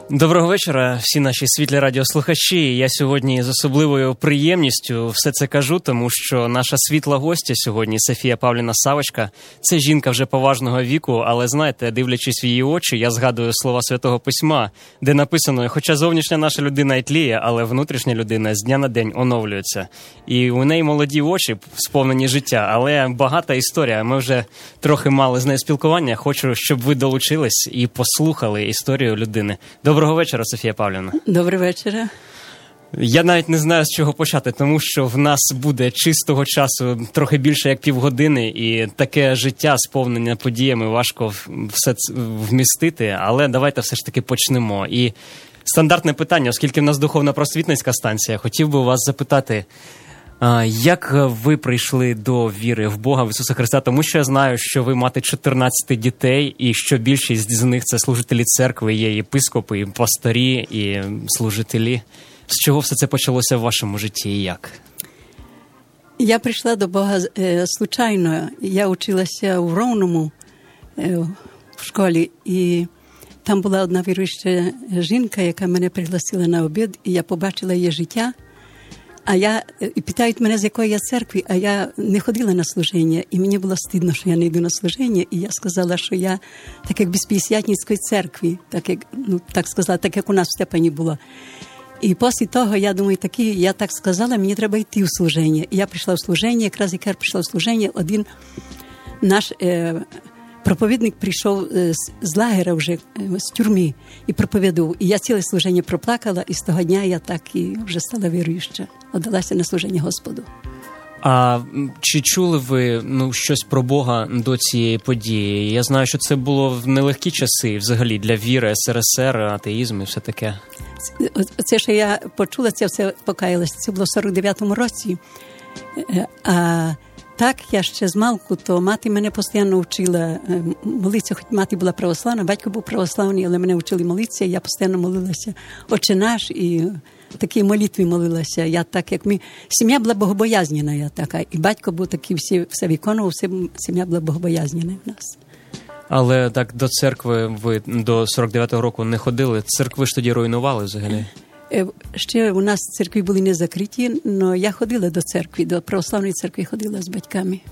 Доброго вечора, всі наші світлі радіослухачі. Я сьогодні з особливою приємністю все це кажу, тому що наша світла гостя сьогодні, Софія Павлівна Савочка, це жінка вже поважного віку, але знаєте, дивлячись в її очі, я згадую слова Святого Письма, де написано, хоча зовнішня наша людина й тліє, але внутрішня людина з дня на день оновлюється. І у неї молоді очі, сповнені життя, але багата історія. Ми вже трохи мали з нею спілкування. Хочу, щоб ви долучились і послухали історію людини. Доброго вечора, Софія Павлівна. Доброго вечора. Я навіть не знаю, з чого почати, тому що в нас буде чистого часу трохи більше як півгодини, і таке життя, сповнене подіями, важко все це вмістити, але давайте все ж таки почнемо. І стандартне питання, оскільки в нас духовно-просвітницька станція, хотів би у вас запитати, як ви прийшли до віри в Бога, в Ісуса Христа? Тому що я знаю, що ви мати 14 дітей, і що більшість з них – це служителі церкви, є єпископи, і пастирі, і служителі. З чого все це почалося в вашому житті і як? Я прийшла до Бога случайно. Я училася в Ровному в школі, і там була одна віруюча жінка, яка мене пригласила на обід, і я побачила її життя. І питають мене, з якої я церкви, а я не ходила на служіння, і мені було стидно, що я не йду на служіння, і я сказала, що я так як без П'ятдесятницької церкви, так як у нас в Степані було. І після того, я думаю, я так сказала, мені треба йти в служіння. І я прийшла в служіння, якраз як я прийшла в служіння, один наш проповідник прийшов з лагеря вже, з тюрми, і проповідав. І я ціле служіння проплакала, і з того дня я так і вже стала віруюча. Отдалася на служіння Господу. А чи чули ви щось про Бога до цієї події? Я знаю, що це було в нелегкі часи, взагалі, для віри, СРСР, атеїзм і все таке. Це, що я почула, це все покаялася. Це було в 49-му році. А так, я ще з малку, то мати мене постійно вчила молитися, хоч мати була православна, батько був православний, але мене вчили молитися, я постійно молилася Отче наш, і такі молитви молилася. Я так, як сім'я була богобоязнена, я така, і батько був такий, все виконував, сім'я була богобоязнена в нас. Але так до церкви ви до 49-го року не ходили? Церкви ж тоді руйнували взагалі? Ще у нас церкви були не закриті, але я ходила до церкви, до православної церкви ходила з батьками.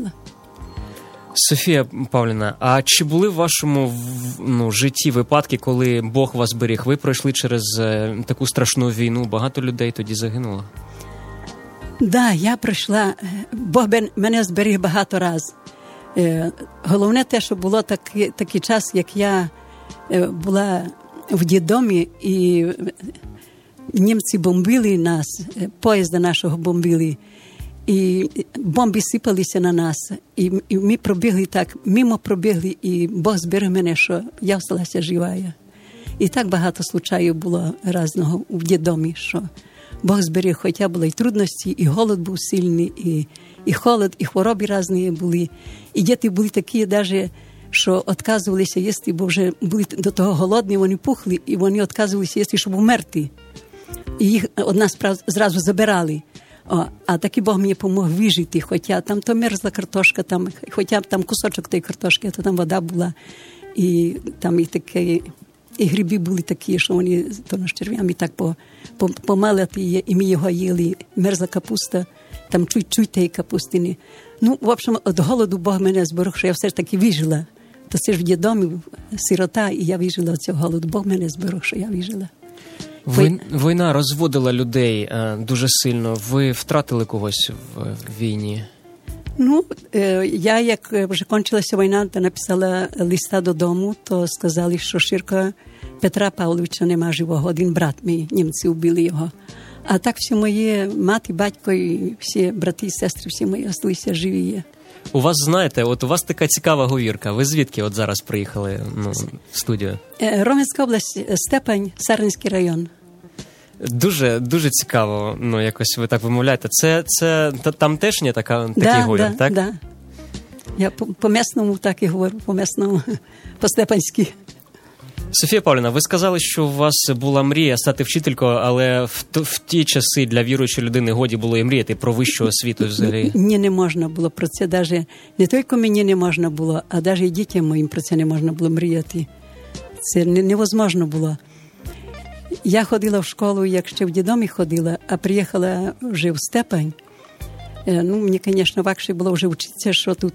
Софія Павлівна, а чи були в вашому житті випадки, коли Бог вас беріг? Ви пройшли через таку страшну війну, багато людей тоді загинуло? Так, я пройшла. Бог мене зберіг багато разів. Головне те, що було такий час, як я була в дитдомі, і німці бомбили нас, поїзда нашого бомбили, і бомби сипалися на нас, і ми пробігли так, мимо пробігли, і Бог зберіг мене, що я осталася жива. І так багато случаїв було різного в дитдомі, що Бог зберіг, хоча були і трудності, і голод був сильний, і холод, і хвороби різні були. І діти були такі, навіть, що відказувалися їсти, бо вже були до того голодні, вони пухли, і вони відказувалися їсти, щоб умерти. І їх від нас зразу забирали. А такий Бог мені допомог вижити, хоча там то мерзла картошка, хоча там кусочок тієї картошки, то там вода була, і там і такі, і гриби були такі, що вони то з черв'ями так помалити її, і ми його їли, мерзла капуста, там чуть-чуть тієї капустини. В общем, від голоду Бог мене зберіг, що я все ж таки вижила. То це ж в дитдомі, сирота, і я вижила від цього голоду. Бог мене зберіг, що я вижила. Війна розводила людей дуже сильно. Ви втратили когось в війні? Я, як вже кончилася війна, то написала листа додому, то сказали, що Ширка Петра Павловича нема живого. Один брат мій, німці вбили його. А так всі мої мати, батько і всі брати і сестри, всі мої залишилися живі. У вас, знаєте, у вас така цікава говірка. Ви звідки зараз приїхали в студію? Ровенська область, Степань, Сарненський район. Дуже, дуже цікаво, якось ви так вимовляєте. Це тамтешня такий говір, так? Так. Я по-місному так і говорю, по-місному, по-степанськи. Софія Павлівна, ви сказали, що у вас була мрія стати вчителькою, але в ті часи для віруючої людини годі було і мріяти про вищу освіту взагалі. Ні, не можна було про це, навіть не тільки мені не можна було, а навіть і дітям моїм про це не можна було мріяти. Це невозможно було. Я ходила в школу, як ще в дідомі ходила, а приїхала вже в Степань. Мені, звісно, важче було вже вчитися, що тут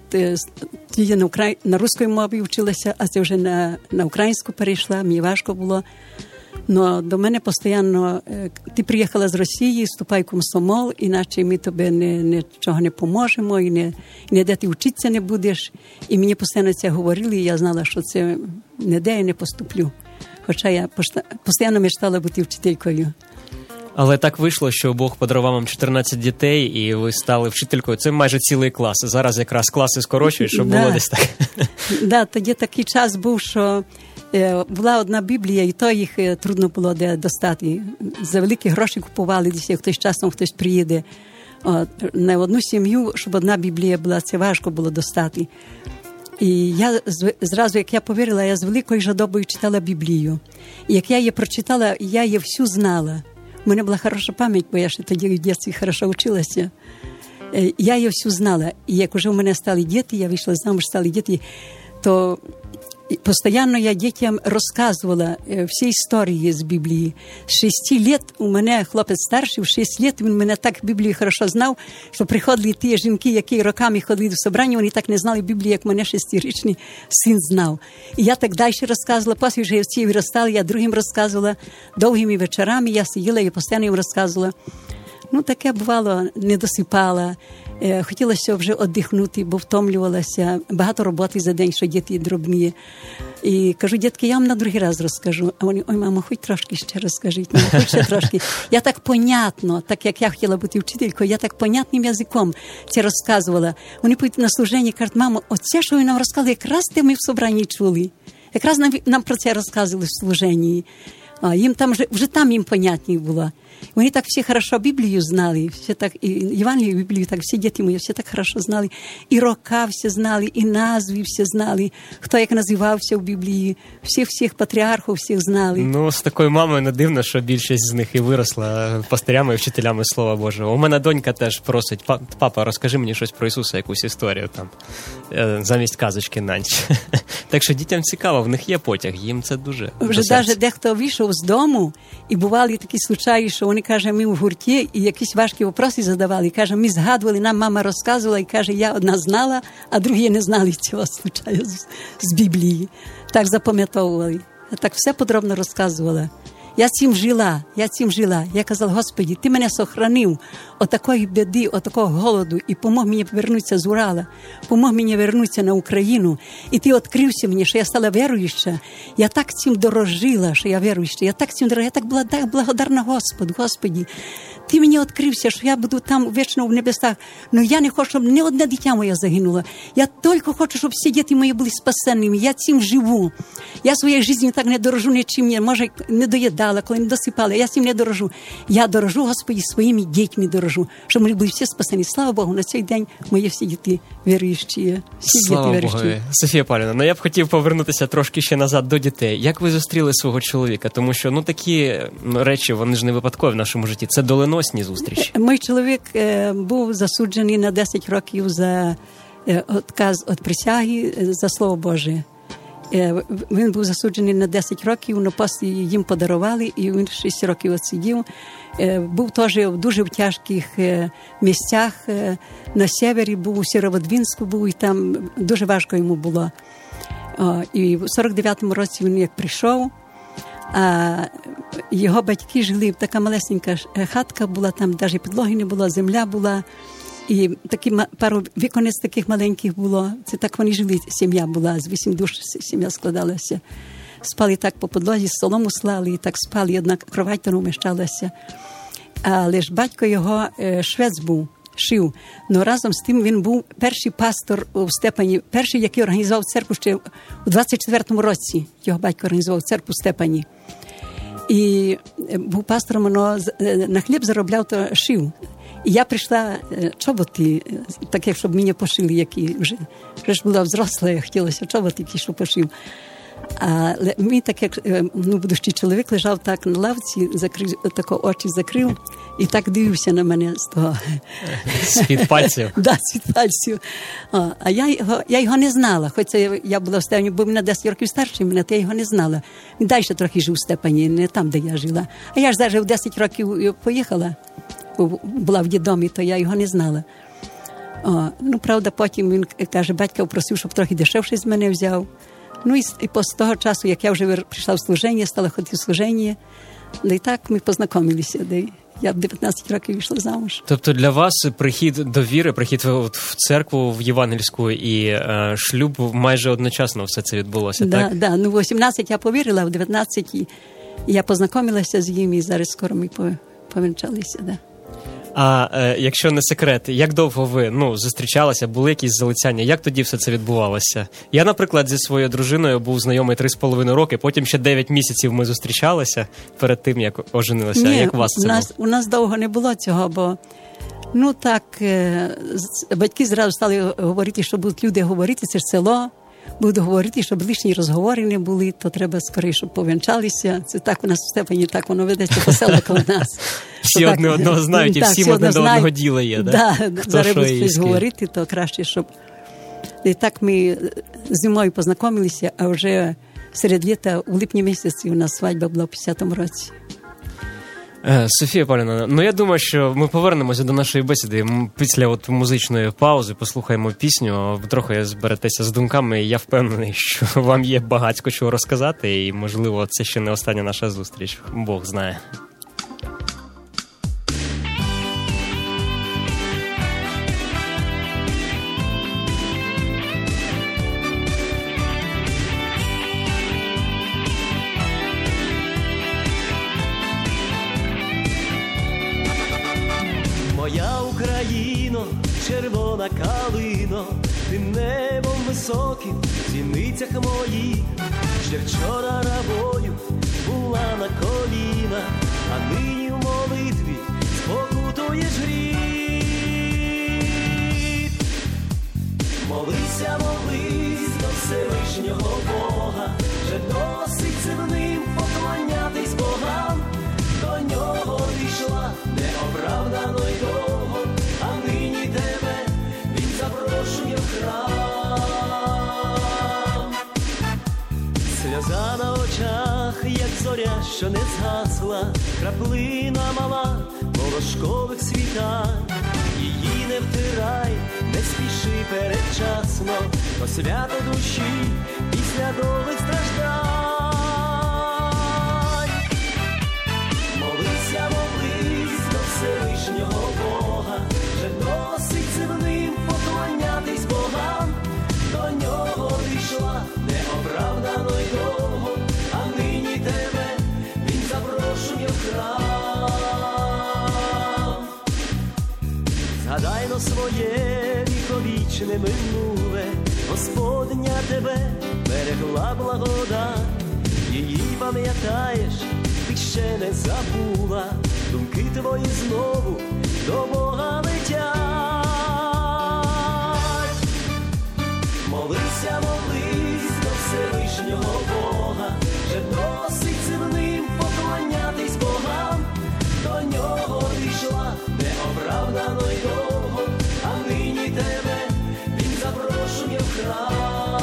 я на русській мові вчилася, а це вже на українську перейшла, мені важко було. Но до мене постійно, ти приїхала з Росії, вступай в комсомол, іначе ми тобі нічого не поможемо, і ніде ти вчитися не будеш. І мені постійно це говорили, і я знала, що це ніде я не поступлю. Хоча я постійно мечтала бути вчителькою. Але так вийшло, що Бог подарував вам 14 дітей, і ви стали вчителькою. Це майже цілий клас. Зараз якраз класи скорочують, щоб було десь так. Так, тоді такий час був, що була одна Біблія, і то їх трудно було де достати. За великі гроші купували, десь хтось часом хтось приїде. На одну сім'ю, щоб одна Біблія була, це важко було достати. І я зразу, як я повірила, я з великою жадобою читала Біблію. І як я її прочитала, я її всю знала. У мене була хороша пам'ять, бо я ще тоді в дитинстві хорошо вчилася. Я її всю знала. І як вже у мене стали діти, я вийшла замуж, стали діти, то постійно я дітям розказувала всі історії з Біблії. З 6 років у мене хлопець старший, в 6 років він мене так Біблію хорошо знав, що приходили ті жінки, які роками ходили в собрання, вони так не знали Біблію, як мене 6-річний син знав. І я так далі розказувала, після вже всі виростали, я другим розказувала, довгими вечорами я сиділа і постійно їм розказувала. Таке бувало, не досипала. Хотілося вже віддихнути, бо втомлювалася. Багато роботи за день, що діти дробні. І кажу, дітки, я вам на другий раз розкажу. А вони, ой, мамо, хоч трошки ще розкажіть. Хоч ще трошки. Я так понятно, так як я хотіла бути вчителькою, я так понятним язиком це розказувала. Вони поїдуть на служення і кажуть, мамо, оце, що ви нам розказали, якраз те ми в собранні чули. Якраз нам про це розказували в служенні. Їм там вже там їм понятні було. Вони так всі хорошо Біблію знали, всі так, і Євангелію, Біблію, так всі діти мої всі так хорошо знали. І роки всі знали, і назви всі знали, хто як називався в Біблії, всіх патріархів всіх знали. З такою мамою не дивно, що більшість з них і виросла пастирями і вчителями Слова Божого. У мене донька теж просить, папа, розкажи мені щось про Ісуса, якусь історію там, замість казочки на ніч. Так що дітям цікаво, в них є потяг, їм це дуже вже навіть дехто вийшов з дому, і бували такі случаї, що вони, каже, ми в гурті, і якісь важкі вопроси задавали. Каже, ми згадували, нам мама розказувала, і каже, я одна знала, а другі не знали цього случаю з Біблії. Так запам'ятовували. Так все подробно розказувала. Я цим жила. Я казала, Господи, Ти мене сохранив от такої біди, от такого голоду, і помог мені повернутися з Урала, помог мені повернутися на Україну, і Ти відкрився мені, що я стала віруюча. Я так цим дорожила, що я віруюча. Я так була так благодарна Господу. Господи, Ти мені відкрився, що я буду там вічно в небесах. Но я не хочу, щоб ні одне дитя моє загинуло. Я тільки хочу, щоб всі діти мої були спасенними. Я цим живу. Я своєю життю так не дорожу нічим, може, не доїдала, коли не досипала. Я цим не дорожу. Я дорожу, Господи, своїми дітьми дорожу, щоб вони були всі спасені. Слава Богу, на цей день мої всі діти віруючі. Слава Богу. Софія Павлівна, я б хотів повернутися трошки ще назад до дітей. Як ви зустріли свого чоловіка? Тому що, такі речі, вони ж не випадкові в нашому житті. Це доленосні зустрічі. Мій чоловік був засуджений на 10 років за відказ від присяги за Слово Боже. Він був засуджений на 10 років, але після їм подарували, і він 6 років відсидів. Був теж в дуже тяжких місцях. На севері був, у Сєвєродвінську був, і там дуже важко йому було. І в 49-му році він як прийшов, а його батьки жили, така малесенька хатка була, там навіть підлоги не було, земля була. І такі пару віконець таких маленьких було. Це так вони жили, сім'я була, з 8 душ сім'я складалася. Спали так по підлозі, солому слали, і так спали, одна кровать там уміщалася. Але ж батько його швець був, шив. Но разом з тим він був перший пастор у Степані, перший, який організував церкву ще у 24-му році. Його батько організував церкву в Степані. І був пастором, але на хліб заробляв, то шив. І я прийшла чоботи, таке, щоб мені пошили, які вже ж була взросла, хотілося чоботи, які, що пошив. Але мій так, як будущий чоловік лежав так на лавці, тако очі закрив і так дивився на мене з того. З-під пальців? Так, з-під пальців. А я його не знала, хоч я була в Степані, бо мене 10 років старший мене, то я його не знала. Він далі трохи жив у Степані, не там, де я жила. А я ж навіть в 10 років поїхала, була в дідомі, то я його не знала. Правда, потім він каже, батька просив, щоб трохи дешевше з мене взяв. І з того часу, як я вже прийшла в служіння, стала ходити в служіння, і так ми познайомилися. Я в 19 років вийшла замуж. Тобто для вас прихід до віри, прихід в церкву, в євангельську і шлюб майже одночасно все це відбулося, так? Так, в 18 я повірила, а в 19 я познайомилася з ним, і зараз скоро ми повінчалися, так. А якщо не секрет, як довго ви зустрічалися, були якісь залицяння? Як тоді все це відбувалося? Я, наприклад, зі своєю дружиною був знайомий 3,5 роки, потім ще 9 місяців ми зустрічалися перед тим, як оженилися. Ні, як у вас це було? У нас довго не було цього, бо батьки зразу стали говорити, що будуть люди говорити, це ж село. Буду говорити, щоб лишні розговори не були, то треба скоріше, щоб повінчалися. Це так у нас в Степані, так воно ведеться по селах у нас. Всі одне одного знають і всім одне до одного діла є, так? Зараз будуть щось говорити, то краще, щоб... І так ми з зимою познайомилися, а вже серед літа, у липні місяці, у нас свадьба була в 50-му році. Софія Павлівна, я думаю, що ми повернемося до нашої бесіди. Після музичної паузи послухаємо пісню, трохи зберетеся з думками, і я впевнений, що вам є багатько чого розказати, і, можливо, це ще не остання наша зустріч. Бог знає. Моя Україно, червона калино, ти небом високим в зіницях моїх. Ще вчора рабою була на колінах, а нині в молитві спокутуєш гріх. Молися, молись до Всевишнього Бога, вже досить земним поклонятись богам. До нього дійшла неоправдано й довго, а нині тебе він запрошує в храм. Сльоза на очах, як зоря, що не згасла, краплина мала волошкових світань. Її не втирай, не спіши передчасно, то свято душі після довгих страждань. Молися, молись до Всевишнього Бога, вже досить земним поклонятись богам. До нього дійшла неоправдано й довго, а нині тебе він запрошує в храм. Згадай но своє віковічне минуле, Господня тебе берегла благодать. Її пам'ятаєш, ти ще не забула, думки твої знову до Бога летять. Молися, молись до Всевишнього Бога, вже досить земним поклонятись богам. До нього дійшла неоправдано й довго, а нині тебе він запрошує в храм.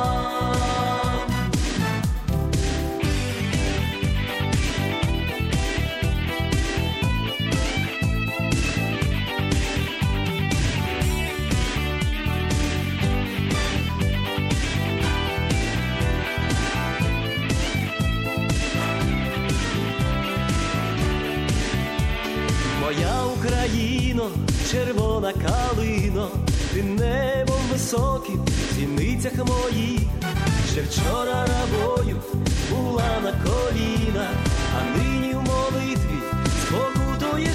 Моя Україно, червона калино, ти небом високим в зіницях моїх. Ще вчора рабою була на колінах, а нині в молитві спокутуєш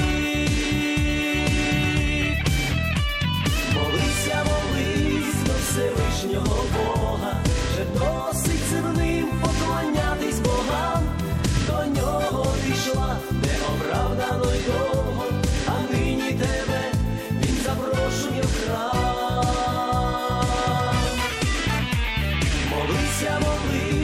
гріх. Молися, молись до Всевишнього Бога, вже досить земним поклонятись богам. До нього дійшла неоправдано й довго, а нині тебе він запрошує в храм. Молися, молись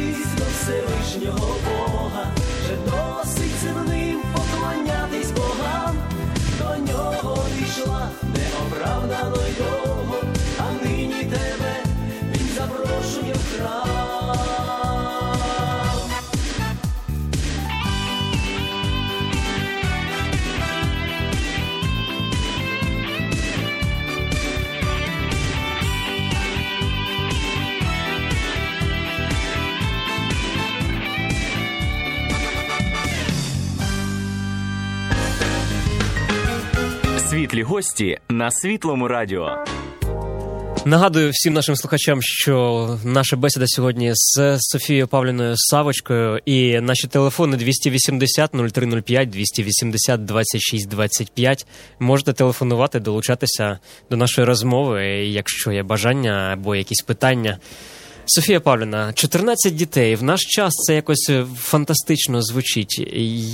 Світлі гості на Світлому радіо. Нагадую всім нашим слухачам, що наша бесіда сьогодні з Софією Павлівною Савочкою, і наші телефони 280 0305, 280 26 25. Можете телефонувати, долучатися до нашої розмови, якщо є бажання або якісь питання. Софія Павлівна, 14 дітей. В наш час це якось фантастично звучить.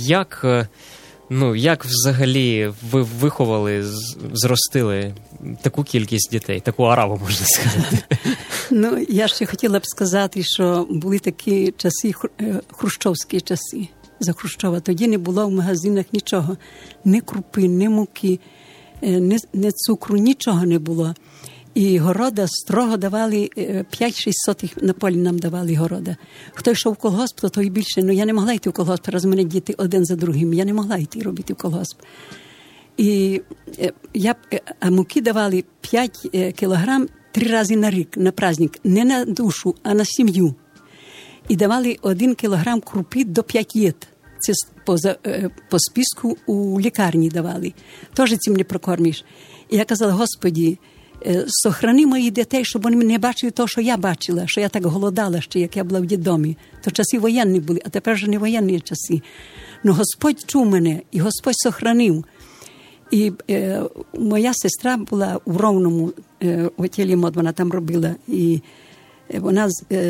Як взагалі ви виховали, зростили таку кількість дітей, таку араву, можна сказати? Я ще хотіла б сказати, що були такі часи, хрущовські часи за Хрущова. Тоді не було в магазинах нічого. Ні крупи, ні муки, ні цукру, нічого не було. І города строго давали, 5-6 сотих на полі нам давали города. Хто йшов в колгосп, то той більше. Я не могла йти в колгосп, раз мене діти один за другим. Я не могла йти робити в колгосп. А муки давали 5 кілограм 3 рази на рік, на праздник. Не на душу, а на сім'ю. І давали 1 кілограм крупи до 5 єд. Це по списку у лікарні давали. Теж цим не прокормиш. І я казала, Господі, сохрани моїх дітей, щоб вони не бачили того, що я бачила, що я так голодала ще, як я була в дідомі. То часи воєнні були, а тепер вже не воєнні часи. Но Господь чув мене, і Господь сохранив. І моя сестра була у Ровному, в готелі МОД, вона там робила. І вона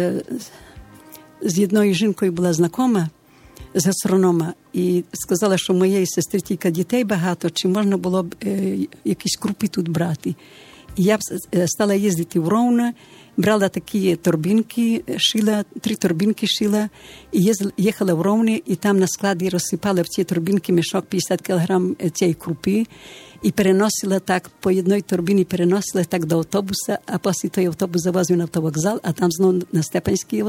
з одною жінкою була знайома, з гастронома, і сказала, що моєї сестри тільки дітей багато, чи можна було б якісь крупи тут брати. І я стала їздити в Ровно, брала такі торбинки, шила, 3 торбинки шила, і їхала в Ровно, і там на складі розсипала в ці торбинки мішок 50 кілограм цієї крупи, і переносила так, по одній торбині переносила так до автобуса, а після той автобус завозив на автовокзал, а там знову на Степанський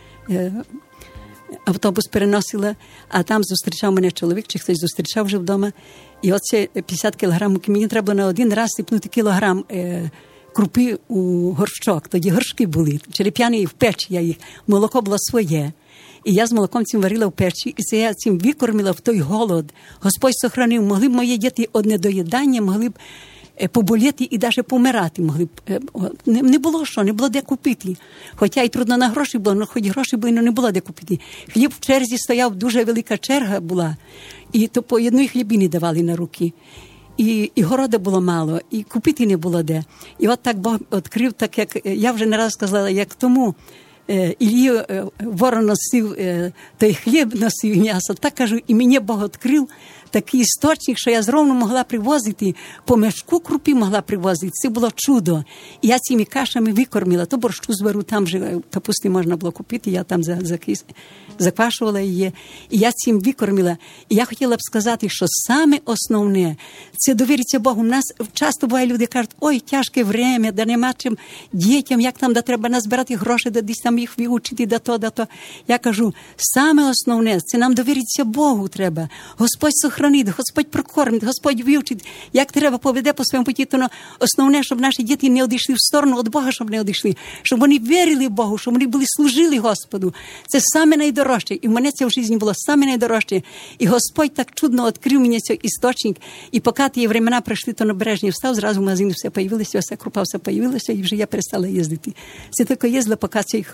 автобус переносила, а там зустрічав мене чоловік, чи хтось зустрічав вже вдома. І оце 50 кілограм, мені треба на один раз сипнути кілограм крупи у горщок. Тоді горшки були, череп'яні, в печі я їх. Молоко було своє. І я з молоком цим варила в печі, і це я цим викормила в той голод. Господь сохранив, могли б мої діти одне доїдання, могли б поболіти і навіть помирати могли б. Не було що, не було де купити. Хоча і трудно на гроші було, але хоч гроші були, але не було де купити. Хліб в черзі стояв, дуже велика черга була, і то по одній хлібі давали на руки. І города було мало, і купити не було де. І от так Бог відкрив, так як я вже не раз сказала, як тому Ілію ворон носив той хліб, носив м'ясо, так кажу, і мені Бог відкрив такий істочник, що я зровно могла привозити, по мешку крупи могла привозити. Це було чудо. І я цими кашами викормила. То борщу зберу, там же капусти можна було купити, я там заквашувала її. І я цим викормила. І я хотіла б сказати, що саме основне – це довіритися Богу. У нас часто буває, люди кажуть, ой, тяжке время, да нема чим дітям, як там, да треба назбирати гроші, да десь там їх вивчити, да то. Я кажу, саме основне – це нам довіритися Богу треба. Господь сохранить, Господь прокормить, Господь вивчить, як треба поведе по своєму путі. То основне, щоб наші діти не одійшли в сторону від Бога, щоб не одійшли, щоб вони вірили Богу, щоб вони були служили Господу. Це саме найдорожче. І в мене це в житті було саме найдорожче. І Господь так чудно відкрив мені цей істочник. І поки ті времена прийшли, то на Брежні встав, зразу в магазині все появилося, вся крупа все появилася, і вже я перестала їздити. Це тільки їздила, поки цей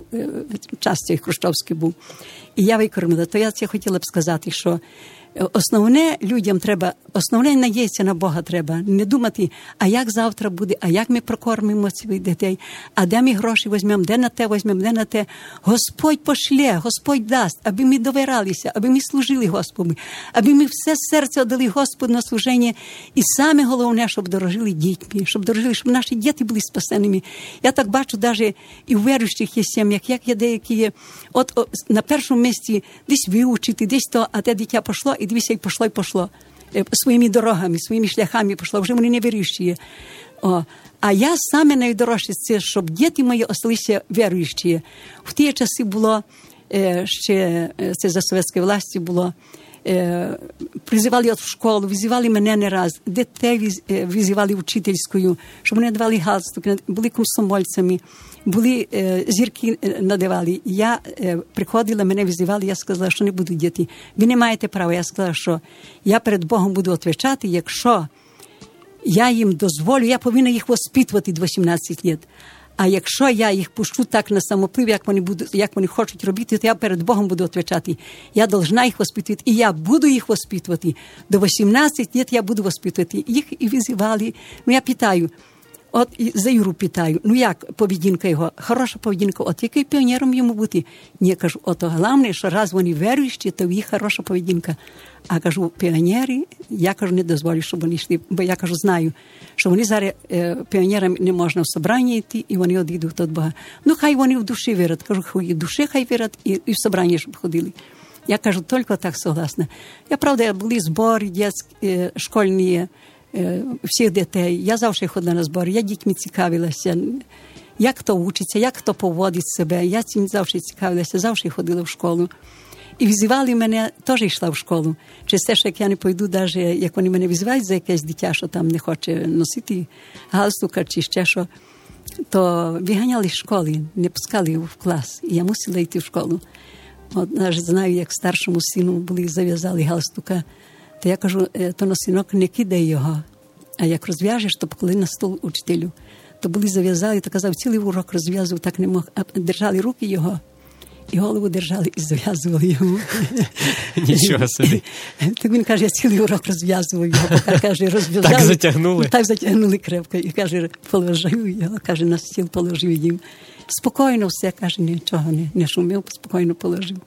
час цей хрущовський був. І я викормила. То я це хотіла б сказати, що основне людям треба, основне надіятися на Бога треба. Не думати, а як завтра буде, а як ми прокормимо своїх дітей, а де ми гроші візьмемо, де на те візьмемо, де на те. Господь пошле, Господь дасть, аби ми довіралися, аби ми служили Господу, аби ми все серце віддали Господу на служення. І саме головне, щоб дорожили дітьми, щоб наші діти були спасеними. Я так бачу, навіть і в віруючих є сім'ях, як є деякі є, от на першому місці десь вивчити, десь то, а те дитя пішло, і дивися, і пішло. Своїми дорогами, своїми шляхами пішло. Вже вони не віруючі. А я саме найдорожче, це, щоб діти мої осталися віруючі. В ті часи було, ще це за совєтської власті було, призивали в школу, визивали мене не раз, дітей визивали вчительською, щоб вони давали галстуки, були комсомольцями, були зірки надавали. Я приходила, мене визивали, я сказала, що не буду діти. Ви не маєте права. Я сказала, що я перед Богом буду відповідати, якщо я їм дозволю, я повинна їх воспитувати до 18 років. А якщо я їх пущу так на самоплив, як вони хочуть робити, то я перед Богом буду відповідати. Я должна їх воспитувати, і я буду їх воспитувати. До 18 років я буду воспитувати. Їх і визивали. Я питаю, от за Юру питаю, як поведінка його? Хороша поведінка, от який піонером йому бути? Ні, кажу, головне, що раз вони віруючі, то в їх хороша поведінка. А кажу, піонери, я кажу, не дозволю, щоб вони йшли, бо я кажу, знаю, що вони зараз піонерам не можна в собрання йти, і вони відійдуть від Бога. Хай вони в душі вірять. Кажу, в душі хай вірять, і в собрання, щоб ходили. Я кажу, тільки так согласна. Я, були збори дитячі, школьні, всіх дітей. Я завжди ходила на збори, я дітьми цікавилася, як хто вчиться, як хто поводить себе. Я цим завжди цікавилася, завжди ходила в школу. І визивали мене, теж йшла в школу. Через те, що як я не пойду, навіть як вони мене визивають за якесь дитя, що там не хоче носити галстука чи ще що, то виганяли з школи, не пускали в клас. І я мусила йти в школу. От, навіть знаю, як старшому сину зав'язали галстука. То я кажу, то на синок не кидай його, а як розв'яжеш, то поклади на стол учителю. То зав'язали, то казав, цілий урок розв'язував, так не мог. А держали руки його, і голову держали, і зав'язували йому. Нічого собі. Так він каже, я цілий урок розв'язував його, поки, каже, розв'язали. Так затягнули? Так затягнули крепко. І каже, положив його, каже, на стіл положив їм. Спокійно все, каже, нічого не шумів, спокійно положив.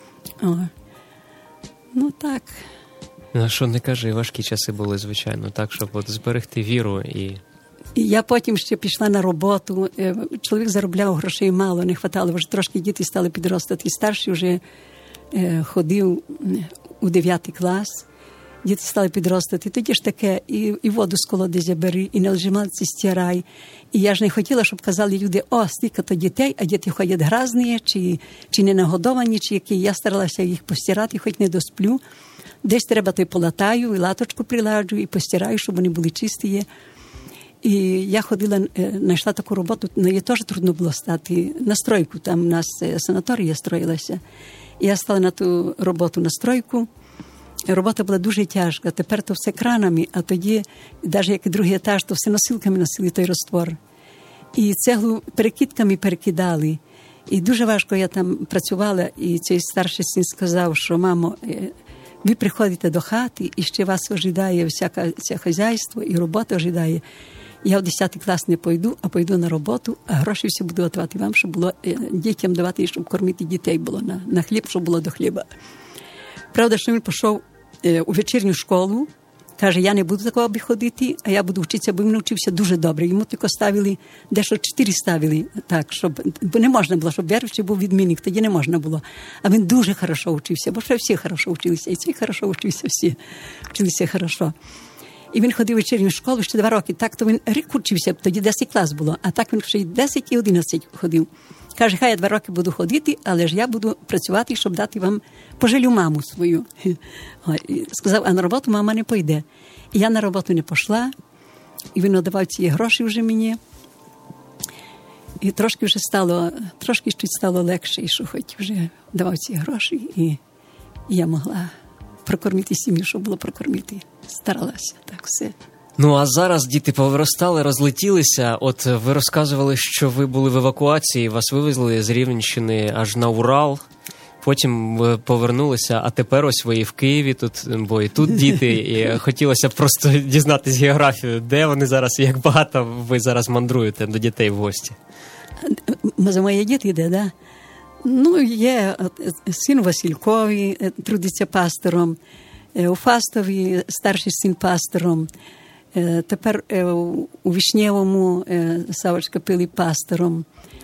Так. Що не кажи, важкі часи були, звичайно, так, щоб зберегти віру і... Я потім ще пішла на роботу. Чоловік заробляв грошей мало, не хватало, вже трошки діти стали підростати. Старший вже ходив у 9 клас, діти стали підростати. Тоді ж таке, і воду з колодязя бери, і на лежималці стирай. І я ж не хотіла, щоб казали люди, стільки-то дітей, а діти ходять грязні, чи не нагодовані, чи які. Я старалася їх постирати, хоч не досплю. Десь треба, то й полатаю, і латочку приладжу, і постираю, щоб вони були чисті. І я ходила, знайшла таку роботу, її теж трудно було стати на стройку, там у нас санаторія строїлася. І я стала на ту роботу на стройку. Робота була дуже тяжка, тепер то все кранами, а тоді, навіть як і другий етаж, то все носилками носили той розтвор. І цеглу перекидками перекидали. І дуже важко я там працювала, і цей старший син сказав, що, мамо, ви приходите до хати, і ще вас ожидає всяке хазяйство, і робота ожидає. Я в 10 клас не пойду, а пойду на роботу, а гроші всі буду давати вам, щоб було дітям давати, щоб кормити дітей було на хліб, щоб було до хліба. Правда, що він пішов у вечірню школу, каже, я не буду такого ходити, а я буду вчитися, бо він навчився дуже добре. Йому тільки ставили, дещо 4 ставили, так, бо не можна було, щоб віруючий був відмінник, тоді не можна було. А він дуже хорошо вчився, бо ще всі хорошо вчилися, і цей хорошо вчився, всі вчилися хорошо. І він ходив у вечірню школу ще 2 роки, так, то він рік вчився, тоді 10 клас було, а так він ще й 10 і 11 ходив. Каже, хай я 2 роки буду ходити, але ж я буду працювати, щоб дати вам пожалю маму свою. І сказав, а на роботу мама не пойде. І я на роботу не пішла, і він давав ці гроші вже мені. І трошки стало легше, і що хоч вже давав ці гроші, і я могла прокормити сім'ю, щоб було прокормити. Старалася, так все. А зараз діти повиростали, розлетілися. От ви розказували, що ви були в евакуації, вас вивезли з Рівненщини аж на Урал. Потім ви повернулися, а тепер ось ви і в Києві, бо і тут діти. І хотілося б просто дізнатися географію, де вони зараз і як багато ви зараз мандруєте до дітей в гості. За мої діти йде, да? Є син Василькові, трудиться пастором, у Фастові старший син пастором, тепер у Вишнєвому Савочка Пилий пастором,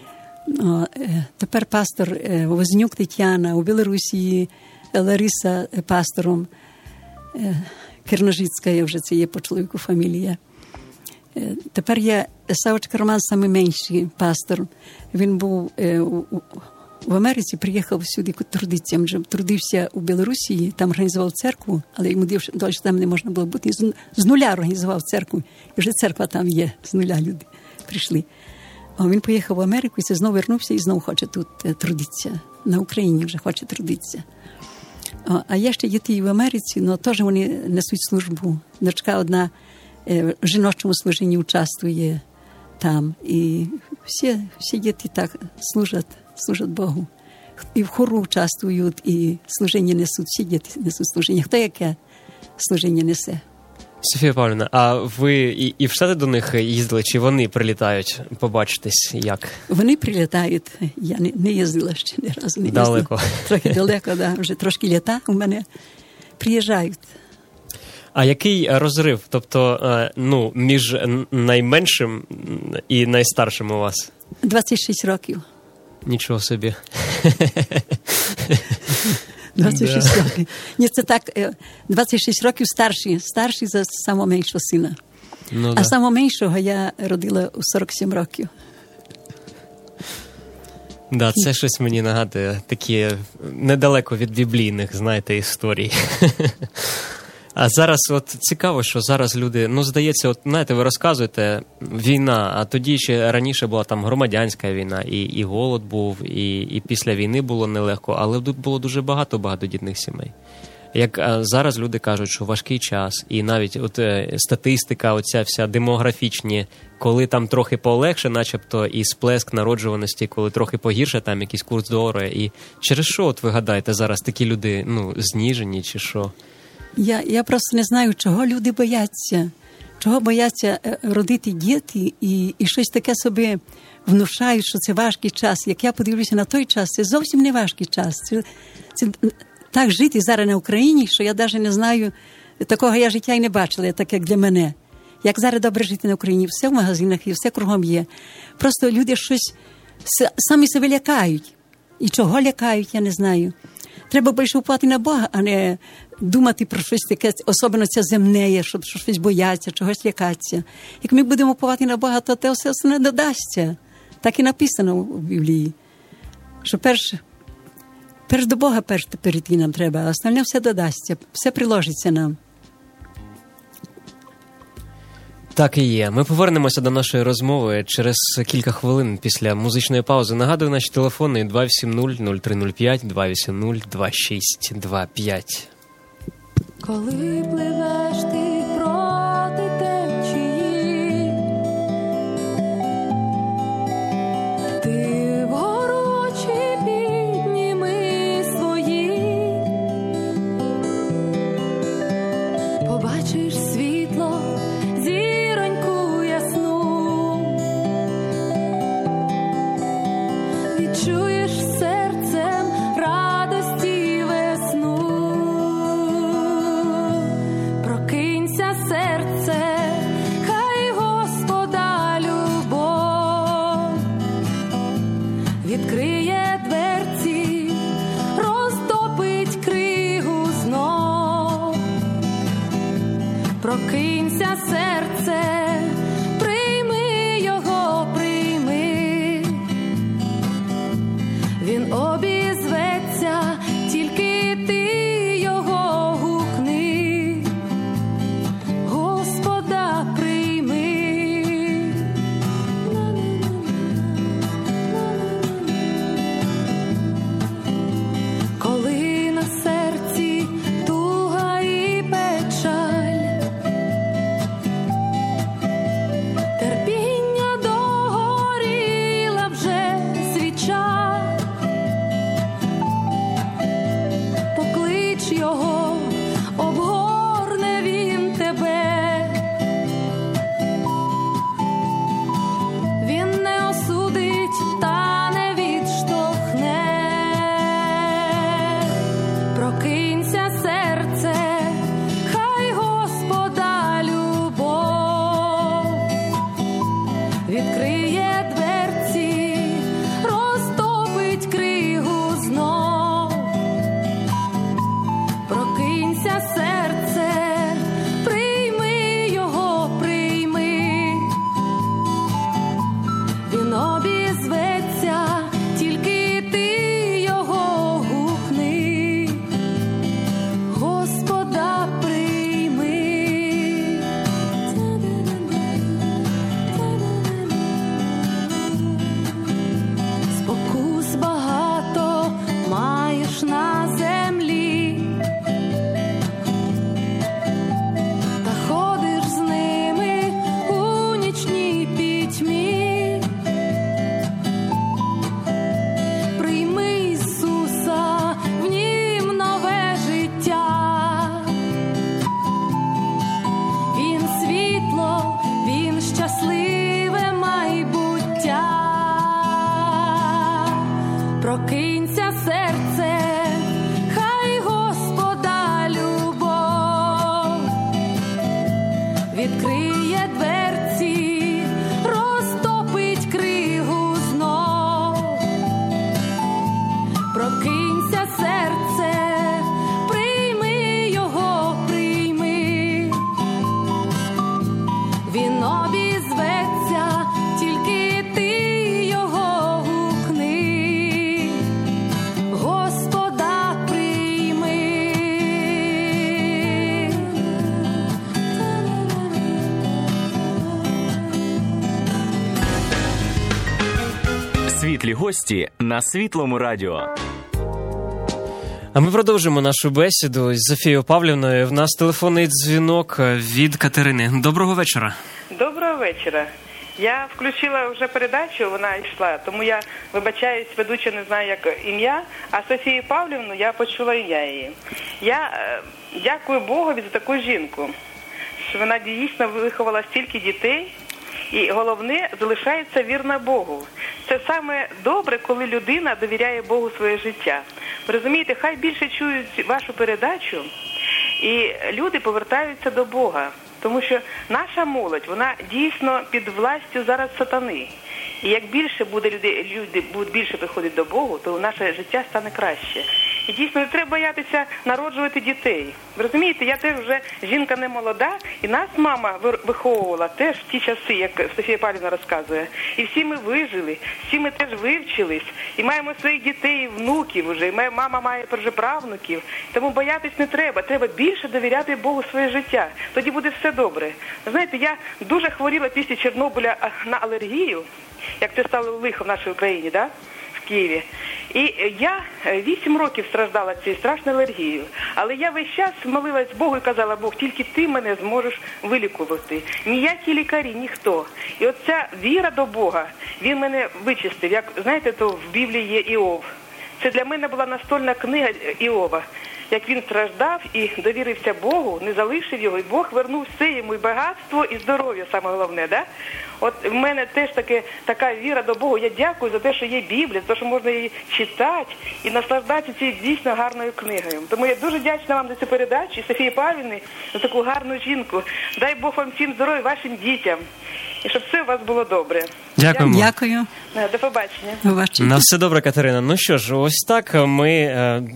тепер пастор Вознюк Тетяна, у Білорусі Лариса пастором, Керножицька, вже це є по чоловіку фамілія. Тепер є Савочка Роман, самий менший пастор. Він був в Америці, приїхав сюди трудитися. Він вже трудився у Білорусі, там організував церкву, але йому далі там не можна було бути. З нуля організував церкву. І вже церква там є, з нуля люди прийшли. А він поїхав в Америку, і це знову вернувся і знову хоче тут трудитися. На Україні вже хоче трудитися. А є ще діти в Америці, але теж вони несуть службу. Дочка одна в жіночому служінні участвує там. І всі діти так служать Богу. І в хору участвують, і служіння несуть, всі діти несуть служіння. Хто яке служіння несе? Софія Павлівна, а ви і в Штати до них їздили, чи вони прилітають побачитись, як? Вони прилітають, я не їздила ще ні разу. Не далеко. Трохи далеко, да. Вже трошки літа у мене приїжджають. А який розрив, тобто, між найменшим і найстаршим у вас? 26 років. Нічого собі. 26 років. Ні, це так, 26 років старший за самого меншого сина. А самого меншого я родила у 47 років. Да, це щось мені нагадує, такі недалеко від біблійних, знаєте, історій. А зараз от цікаво, що зараз люди, здається, знаєте, ви розказуєте, війна, а тоді ще раніше була там громадянська війна, і голод був, і після війни було нелегко, але тут було дуже багато багатодітних сімей. Як зараз люди кажуть, що важкий час, і навіть статистика, оця вся демографічні, коли там трохи полегше, начебто, і сплеск народжуваності, коли трохи погірше, там якийсь курс долара, і через що, от ви гадаєте, зараз такі люди, зніжені чи що? Я просто не знаю, чого люди бояться. Чого бояться родити діти і щось таке собі внушають, що це важкий час. Як я подивлюся на той час, це зовсім не важкий час. Це так жити зараз на Україні, що я навіть не знаю, такого я життя і не бачила, так як для мене. Як зараз добре жити на Україні, все в магазинах і все кругом є. Просто люди щось самі себе лякають. І чого лякають, я не знаю. Треба більше впати на Бога, а не думати про щось таке, особливо це земне, щоб щось бояться, чогось лякатися. Як ми будемо впати на Бога, то те все не додасться. Так і написано в Біблії. Що перш до Бога перейти нам треба, а остальне все додасться, все приложиться нам. Так і є. Ми повернемося до нашої розмови через кілька хвилин після музичної паузи. Нагадую, наші телефони 280-0305, 280-2625. Коли пливеш ти проти течії, ти вгору очі підніми свої, побачиш світло, зіроньку ясну, відчуєш серцем радості весну. Прокинься, серце, хай Господа любов відкриє дверці, розтопить кригу знов. Прокинься, серце, прийми його, прийми. Він обізветься, тільки ти його гукни. Господа прийми. Коли на серці туга і печаль, відкриє дверці, розтопить кригу знов. Прокинься, серце, прийми його, прийми. Він обізветься, тільки ти його гукни. Господа прийми. Світлі гості на Світлому радіо. А ми продовжимо нашу бесіду з Софією Павлівною. В нас телефонний дзвінок від Катерини. Доброго вечора. Доброго вечора. Я включила вже передачу, вона йшла, тому я, вибачаюсь, ведуча не знаю, як ім'я, а Софію Павлівну я почула ім'я її. Я дякую Богові за таку жінку, що вона дійсно виховала стільки дітей, і головне, залишається вірна Богу. Це саме добре, коли людина довіряє Богу своє життя. Ви розумієте, хай більше чують вашу передачу, і люди повертаються до Бога. Тому що наша молодь, вона дійсно під властю зараз сатани. І як більше буде люди будуть більше приходити до Богу, то наше життя стане краще. І дійсно не треба боятися народжувати дітей. Ви розумієте, я теж вже жінка не молода, і нас мама виховувала теж в ті часи, як Софія Павлівна розказує. І всі ми вижили, всі ми теж вивчились, і маємо своїх дітей, і внуків вже, і мама має вже правнуків. Тому боятись не треба, треба більше довіряти Богу своє життя. Тоді буде все добре. Знаєте, я дуже хворіла після Чорнобиля на алергію, як це стало лихо в нашій Україні, да? В Києві. І я 8 років страждала цією страшною алергією. Але я весь час молилась Богу і казала: Бог, тільки ти мене зможеш вилікувати. Ніякі лікарі, ніхто. І от ця віра до Бога, він мене вичистив. Як, знаєте, то в Біблії є Іов. Це для мене була настольна книга Іова. Як він страждав і довірився Богу, не залишив його, і Бог вернув все йому, і багатство, і здоров'я, саме головне, да? От в мене теж така віра до Бога. Я дякую за те, що є Біблія, за те, що можна її читати і наслаждатися цією дійсно гарною книгою. Тому я дуже вдячна вам за цю передачу, і Софії Павлівні, за таку гарну жінку. Дай Бог вам всім здоров'я, вашим дітям. І щоб все у вас було добре. Дякуємо. Дякую. До побачення. Побачення. На все добре, Катерина. Ну що ж, ось так ми...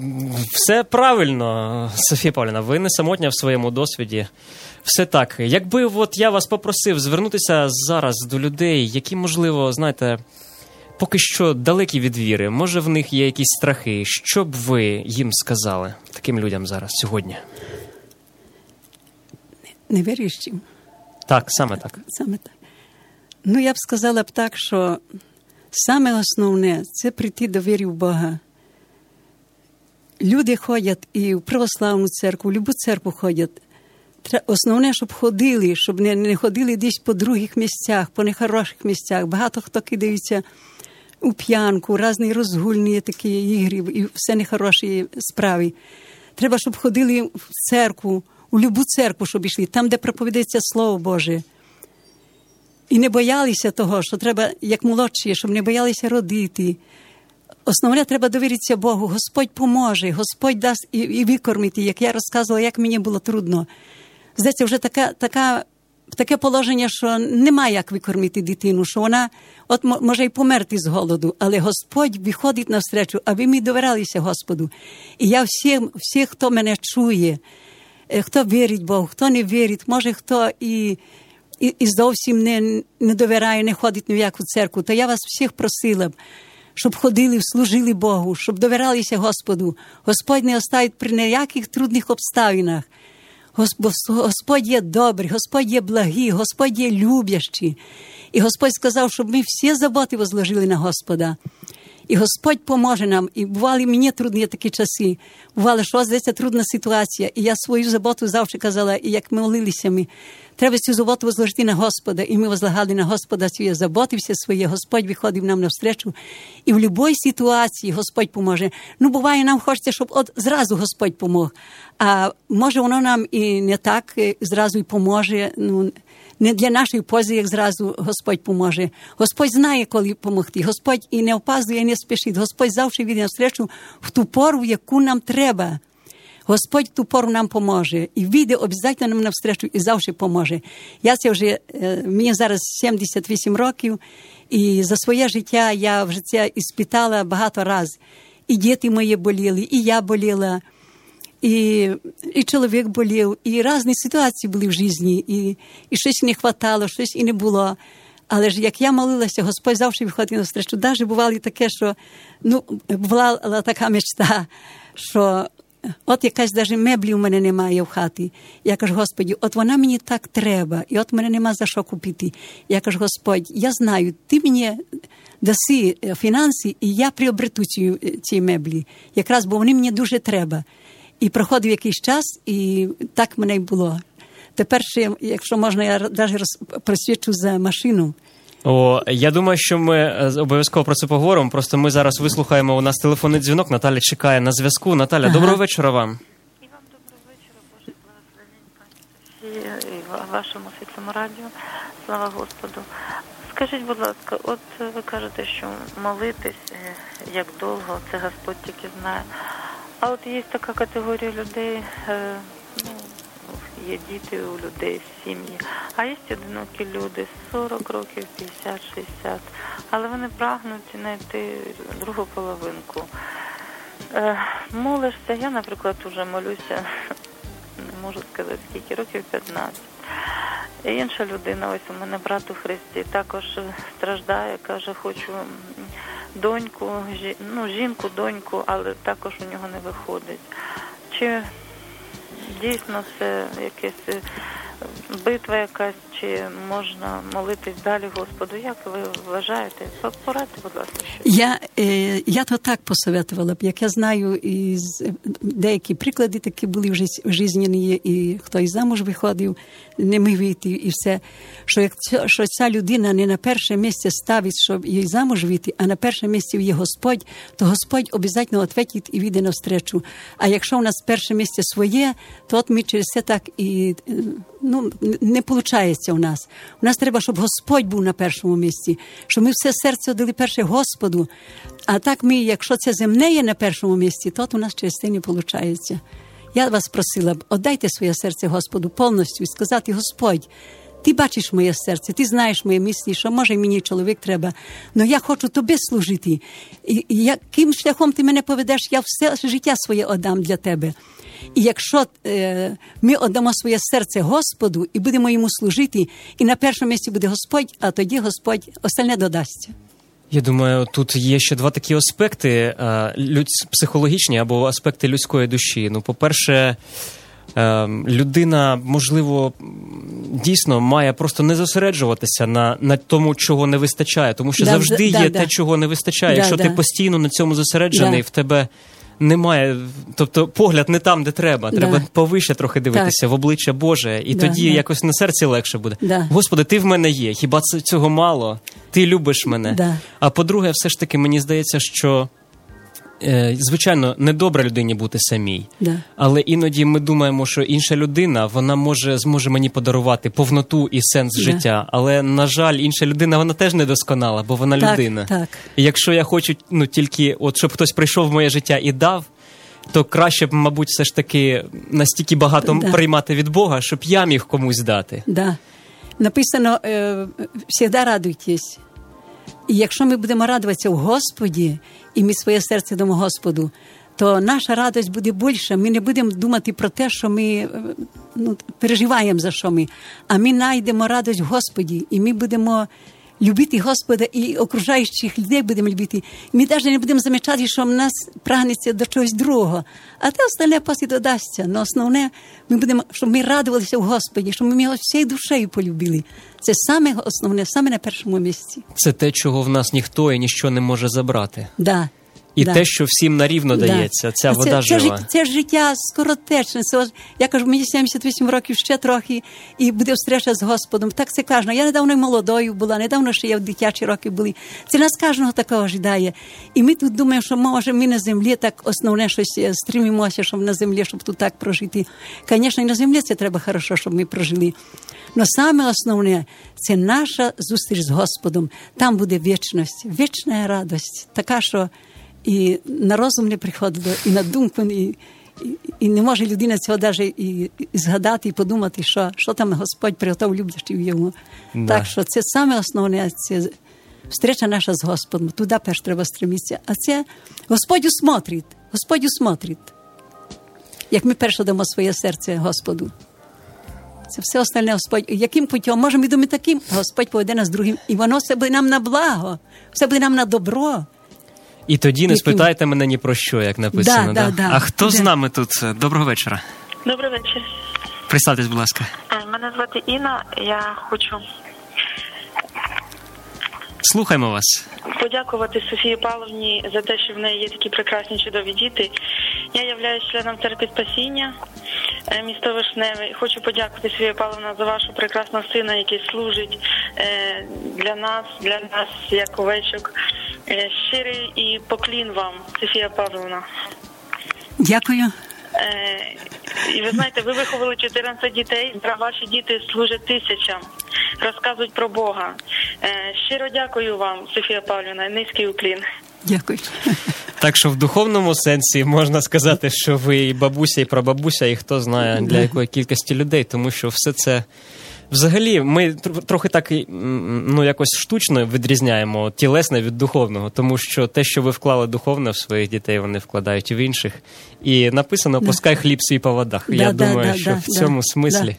все правильно, Софія Павлівна, ви не самотня в своєму досвіді. Все так. Якби от я вас попросив звернутися зараз до людей, які, можливо, знаєте, поки що далекі від віри, може в них є якісь страхи, що б ви їм сказали, таким людям зараз, сьогодні? Невіруючим. Так, саме так. Саме так. Ну, я б сказала б так, що саме основне – це прийти до віри в Бога. Люди ходять і в православну церкву, в любу церкву ходять. Основне, щоб ходили, щоб не ходили десь по других місцях, по нехороших місцях. Багато хто кидається у п'янку, різні розгульні такі ігри і все нехороші справи. Треба, щоб ходили в церкву, у любу церкву, щоб йшли, там, де проповідається Слово Боже. І не боялися того, що треба, як молодші, щоб не боялися родити. Основне, треба довіритися Богу. Господь поможе, Господь дасть і викормити. Як я розказувала, як мені було трудно. Здається, вже таке положення, що немає як викормити дитину, що вона от може й померти з голоду, але Господь виходить навстречу, аби ми довірялися Господу. І я всіх, хто мене чує, хто вірить Богу, хто не вірить, може хто і зовсім не довіряє, не ходить ні в яку церкву, то я вас всіх просила б, щоб ходили, служили Богу, щоб довірялися Господу. Господь не оставить при ніяких трудних обставинах. Господь є добрий, Господь є благий, Господь є любящий. І Господь сказав, щоб ми всі заботи возложили на Господа. І Господь поможе нам. І бували мені трудні такі часи. Бувало, що здається трудна ситуація. І я свою заботу завжди казала, і як ми молилися, треба цю заботу возложити на Господа. І ми возлагали на Господа свої заботи, все своє. Господь виходив нам навстречу. І в будь-якій ситуації Господь поможе. Ну, буває, нам хочеться, щоб от зразу Господь помог. А може воно нам і не так зразу і поможе, ну, не для нашої пользи, як зразу Господь поможе. Господь знає, коли допомогти. Господь і не опаздує, і не спішить. Господь завжди йде навстречу в ту пору, яку нам треба. Господь в ту пору нам поможе. І вийде обов'язково нам навстречу і завжди поможе. Мені зараз 78 років, і за своє життя я вже це іспитала багато разів. І діти мої боліли, і я боліла, і чоловік болів, і різні ситуації були в житті, і щось не хватало, щось і не було. Але ж як я молилася, Господь завжди виходив навстречу. Навіть бувало і таке, що, була така мечта, що от якась навіть меблі у мене немає в хаті. Я кажу, Господи, от вона мені так треба, і от мене нема за що купити. Я кажу, Господь, я знаю, ти мені даси фінанси, і я приобрету ці меблі. Якраз, бо вони мені дуже треба. І проходив якийсь час, і так мене й було. Тепер ще, якщо можна, я навіть просвідчу за машину. Я думаю, що ми обов'язково про це поговоримо. Просто ми зараз вислухаємо, у нас телефонний дзвінок. Наталя чекає на зв'язку. Наталя, доброго вечора вам. І вам доброго вечора, Боже благословень, пані Софії, і вашому світлому радіо. Слава Господу. Скажіть, будь ласка, от ви кажете, що молитись, як довго, це Господь тільки знає. А от є така категорія людей, є діти у людей, сім'ї, а є одинокі люди, 40 років, 50, 60, але вони прагнуть знайти другу половинку. Молишся, я, наприклад, вже молюся, не можу сказати скільки, років 15. І інша людина, ось у мене брат у Христі, також страждає, каже, хочу доньку, жінку, доньку, але також у нього не виходить. Чи дійсно це якась битва якась, чи можна молитись далі Господу? Як ви вважаєте? Порадьте, будь ласка. Я то так посоветувала б. Як я знаю, і деякі приклади такі були в житті, і хто із замуж виходив, не міг вийти, і все. Що ця людина не на перше місце ставить, щоб їй замуж вийти, а на перше місце є Господь, то Господь обов'язково відповідить і вийде навстречу. А якщо у нас перше місце своє, то от ми через це так і не виходить у нас. У нас треба, щоб Господь був на першому місці, щоб ми все серце дали перше Господу. А так ми, якщо це земне є на першому місці, то у нас через це не виходить. Я вас просила б, віддайте своє серце Господу повністю і сказати, Господь, ти бачиш моє серце, ти знаєш мої мислі, що може мені чоловік треба, але я хочу тобі служити. І яким шляхом ти мене поведеш, я все життя своє віддам для тебе. І якщо ми віддамо своє серце Господу і будемо йому служити, і на першому місці буде Господь, а тоді Господь остальне додасть. Я думаю, тут є ще два такі аспекти психологічні або аспекти людської душі. По-перше, людина, можливо, дійсно має просто не зосереджуватися на тому, чого не вистачає, тому що завжди є те, чого не вистачає. Якщо ти постійно на цьому зосереджений, в тебе немає, тобто погляд не там, де треба. Треба повище трохи дивитися в обличчя Боже, і тоді якось на серці легше буде. Господи, ти в мене є, хіба цього мало? Ти любиш мене. А по-друге, все ж таки, мені здається, що звичайно, недобре людині бути самій. Але іноді ми думаємо, що інша людина, вона зможе мені подарувати повноту і сенс життя. Але, на жаль, інша людина, вона теж недосконала, бо вона людина. І якщо я хочу тільки, щоб хтось прийшов в моє життя і дав, то краще б, мабуть, все ж таки настільки багато приймати від Бога, щоб я міг комусь дати. Написано, «Всегда радуйтесь». І якщо ми будемо радуватися в Господі, і ми своє серце дамо Господу, то наша радість буде більша. Ми не будемо думати про те, що ми переживаємо за що ми, а ми знайдемо радість в Господі, і ми будемо любити Господа, і окружаючих людей будемо любити. Ми навіть не будемо замічати, що в нас прагнеться до чогось другого. А те остальне після додасться. Но основне, ми будемо, щоб ми радувалися в Господі, щоб ми його всією душею полюбили. Це саме основне, саме на першому місці. Це те, чого в нас ніхто і ніщо не може забрати. І те, що всім нарівно дається, ця вода жива. Це життя скоротечне. Я кажу, мені 78 років, ще трохи, і буде встреча з Господом. Так це кажуть. Я недавно молодою була, недавно ще я в дитячі роки були. Це нас кожного такого ждає. І ми тут думаємо, що може ми на землі так основне щось стримимося, щоб на землі, щоб тут так прожити. Звісно, і на землі це треба хорошо, щоб ми прожили. Но саме основне – це наша зустріч з Господом. Там буде вічність, вічна радість. Така, що і на розум не приходило, і на думку, і не може людина цього навіть і згадати, і подумати, що там Господь приготував люблячим йому. Да. Так що це саме основне, це встреча наша з Господом. Туди перш треба стремитися. А це Господь усмотрить. Як ми перше дамо своє серце Господу. Це все остальне Господь. Яким путем? Може, ми думаємо таким, а Господь поведе нас другим. І воно все буде нам на благо, все буде нам на добро. І тоді не спитайте мене ні про що, як написано. Да. А хто з нами тут? Доброго вечора. Добрий вечір. Представтесь, будь ласка. Мене звати Інна. Я хочу Слухаємо вас. подякувати Софії Павлівні за те, що в неї є такі прекрасні чудові діти. Я являюсь членом церкви Спасіння, місто Вишневе. Хочу подякувати Софії Павлівна за вашого прекрасного сина, який служить для нас, як овечок. Щирий і поклін вам, Софія Павлівна. Дякую. І ви знаєте, ви виховали 14 дітей, ваші діти служать тисячам, розказують про Бога. Щиро дякую вам, Софія Павлівна, низький уклін. Дякую. Так що в духовному сенсі можна сказати, що ви і бабуся, і прабабуся, і хто знає для якої кількості людей, тому що все це... Взагалі, ми трохи так, якось штучно відрізняємо тілесне від духовного, тому що те, що ви вклали духовне в своїх дітей, вони вкладають і в інших. І написано «Пускай хліб свій по водах». Я думаю, що в цьому смислі...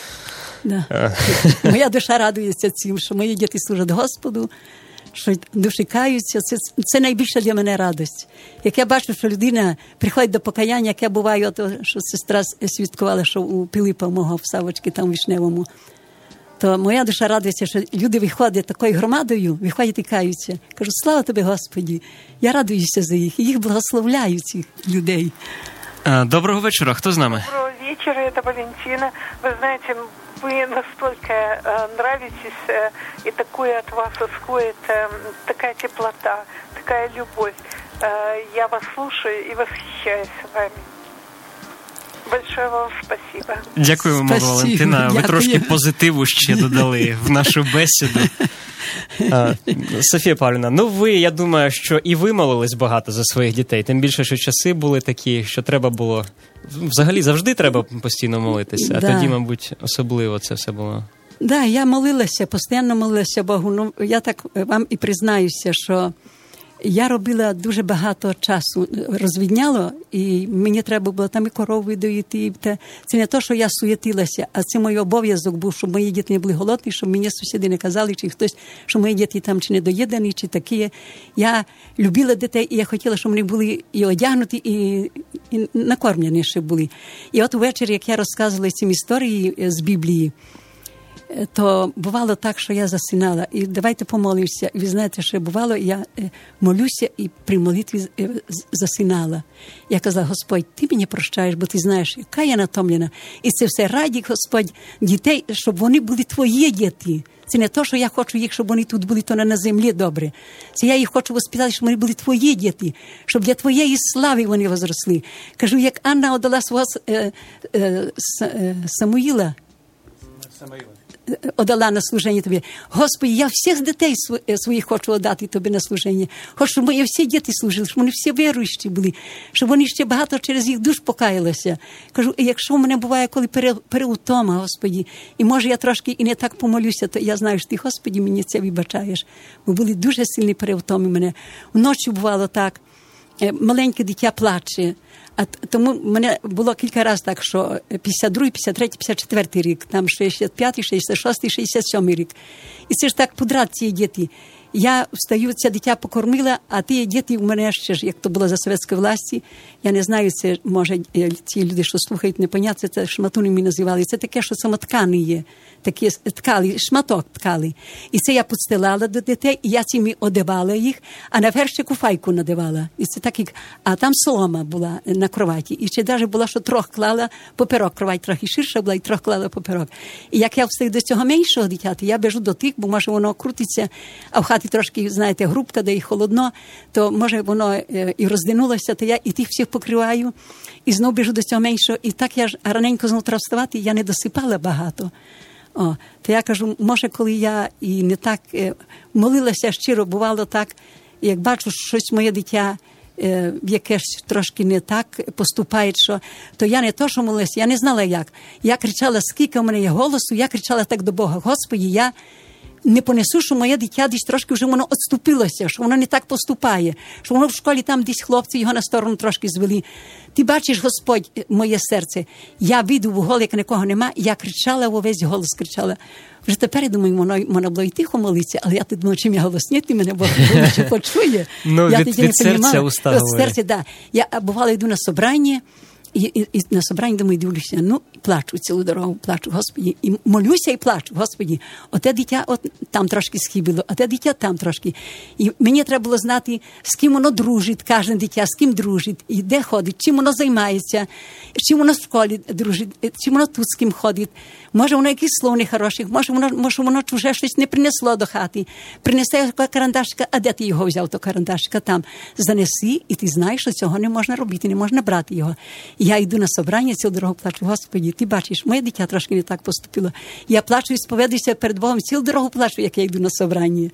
Моя душа радується цим, що мої діти служать Господу, що душі каються. Це найбільша для мене радість. Як я бачу, що людина приходить до покаяння, як я буваю, що сестра свідкувала, що у Пилипа мого в Савочці, там в Вишневому, то моя душа радується, що люди виходять такою громадою, виходять і каються. Кажу, слава тобі, Господі, я радуюся за їх, і їх благословляю, цих людей. Доброго вечора, хто з нами? Доброго вечера, это Валентина. Вы знаете, вы настолько нравитесь, и такое от вас исходит, такая теплота, такая любовь. Я вас слушаю и восхищаюсь вами. Большое вам спасибо. Дякуємо, Валентина. Ви трошки позитиву ще додали в нашу бесіду. Софія Павлівна, ви, я думаю, що і ви молились багато за своїх дітей. Тим більше, що часи були такі, що треба було... Взагалі, завжди треба постійно молитися. А тоді, мабуть, особливо це все було. Так, я молилася, постійно молилася Богу. Я так вам і признаюся, що я робила дуже багато часу, розвідняло, і мені треба було там і корови доїти. Це не те, що я суєтилася, а це мій обов'язок був, щоб мої діти не були голодні, щоб мені сусіди не казали, чи хтось, що мої діти там чи недоїдані, чи такі. Я любила дітей, і я хотіла, щоб вони були і одягнуті, і накормлені ще були. І от ввечері, як я розказувала ці історії з Біблії, то бувало так, що я засинала. І давайте помолимося. І ви знаєте, що бувало, я молюся і при молитві засинала. Я казала, Господь, ти мені прощаєш, бо ти знаєш, яка я натомлена. І це все раді, Господь, дітей, щоб вони були твої діти. Це не те, що я хочу їх, щоб вони тут були, то не на землі добре. Це я їх хочу воспитати, щоб вони були твої діти, щоб для твоєї слави вони возросли. Кажу, як Анна отдала свого Самуїла, отдала на служення тобі. Господи, я всіх дітей своїх хочу отдати тобі на служення. Хочу, щоб мої всі діти служили, щоб вони всі віруючі були, щоб вони ще багато через їх душ покаялися. Кажу, якщо в мене буває, коли переутома, Господи, і може я трошки і не так помолюся, то я знаю, що ти, Господи, мені це вибачаєш. Бо були дуже сильні переутоми мене. Вночі бувало так, маленьке дитя плаче. А тому мене було кілька разів так, що 52, 53, 54 рік, там 65, 66, 67 рік. І це ж так подряд ці діти. Я встаю, це дитя покормила, а ті діти у мене ще ж, як то було за совєтської власті, я не знаю, це може ці люди, що слухають, не поняття, це шматунами називали. Це таке, що самоткани є. Такі ткали, шматок ткали. І це я підстилала до дітей, і я цими одягала їх, а на вершику файку надавала. І це так, а там солома була на кроваті. І ще навіть було, що трох клала поперок. Кровать трохи ширша була, і трох клала поперок. І як я встаю до цього меншого дитяти, я біжу до тих, бо може воно крутиться, а в хаті трошки, знаєте, грубка, де і холодно, то може воно і роздинулося, то я і тих всіх покриваю, і знов біжу до цього меншого. І так я ж раненько знов треба вставати, я не досипала багато. То я кажу, може, коли я і не так молилася щиро, бувало так, як бачу, що щось моє дитя в якесь трошки не так поступають, що то я не то, що молилася, я не знала як. Я кричала, скільки в мене є голосу, я кричала так до Бога: Господи, я не понесу, що моє дитя десь трошки вже воно відступилося, що воно не так поступає, що воно в школі там десь хлопці його на сторону трошки звели. Ти бачиш, Господь, моє серце, я вийду в угол, як нікого нема, я кричала, увесь голос кричала. Вже тепер, я думаю, можна було й тихо молитися, але я думаю, чим я голосніти, мене Бог ще почує. Ну, я від серця уста говорять. Серця, да. Я бувало йду на собрання, і на собранні, думаю, дивлюся, ну, плачу цілу дорогу, плачу, Господі, і молюся і плачу, Господі, оте дитя от там трошки схибило, оте дитя там трошки. І мені треба було знати, з ким воно дружить, кожне дитя, з ким дружить, і де ходить, чим воно займається, чим воно в школі дружить, чим воно тут з ким ходить. Може, воно якісь слов нехороших, може, воно чуже щось не принесло до хати. Принесе карандашика, а де ти його взяв, то карандашика там? Занеси, і ти знаєш, що цього не можна робити, не можна брати його. Я йду на собрання, цілу дорогу плачу: Господи, ти бачиш, моє дитя трошки не так поступило. Я плачу і сповідаюся перед Богом, цілу дорогу плачу, як я йду на собрання.